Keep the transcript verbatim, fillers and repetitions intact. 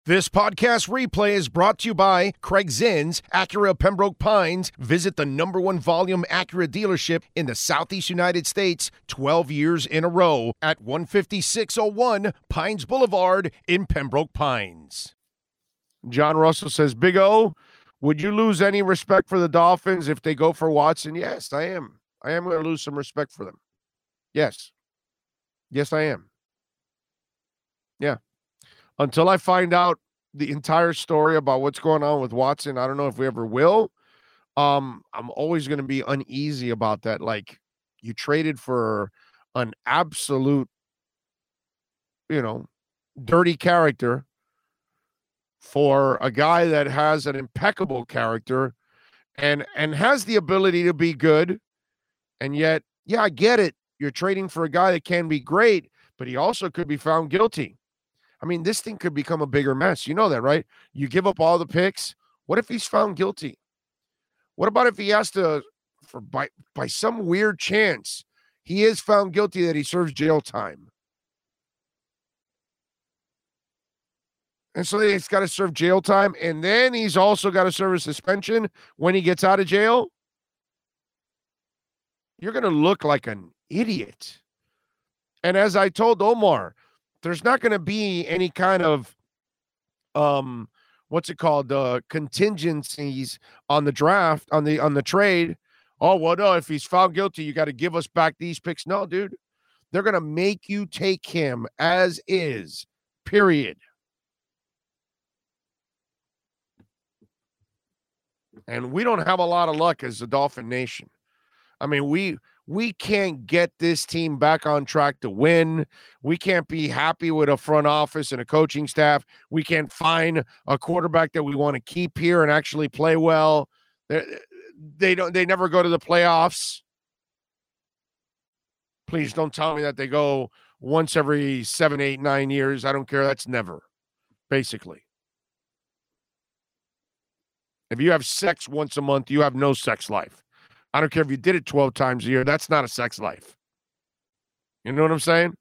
This podcast replay is brought to you by Craig Zinn's Acura Pembroke Pines. Visit the number one volume Acura dealership in the Southeast United States twelve years in a row at one fifty-six oh one Pines Boulevard in Pembroke Pines. John Russell says, Big O, would you lose any respect for the Dolphins if they go for Watson? Yes, I am. I am going to lose some respect for them. Yes. Yes, I am. Yeah. Until I find out the entire story about what's going on with Watson, I don't know if we ever will. Um, I'm always going to be uneasy about that. Like, you traded for an absolute, you know, dirty character for a guy that has an impeccable character and and has the ability to be good. And yet, yeah, I get it. You're trading for a guy that can be great, but he also could be found guilty. I mean, this thing could become a bigger mess. You know that, right? You give up all the picks. What if he's found guilty? What about if he has to, for by, by some weird chance, he is found guilty that he serves jail time? And so he's got to serve jail time, and then he's also got to serve a suspension when he gets out of jail? You're going to look like an idiot. And as I told Omar, there's not going to be any kind of, um, what's it called, uh, contingencies on the draft, on the on the trade. Oh, well, no, if he's found guilty, you got to give us back these picks. No, dude. They're going to make you take him as is, period. And we don't have a lot of luck as the Dolphin Nation. I mean, we we can't get this team back on track to win. We can't be happy with a front office and a coaching staff. We can't find a quarterback that we want to keep here and actually play well. They, they don't. They never go to the playoffs. Please don't tell me that they go once every seven, eight, nine years. I don't care. That's never, basically. If you have sex once a month, you have no sex life. I don't care if you did it twelve times a year. That's not a sex life. You know what I'm saying?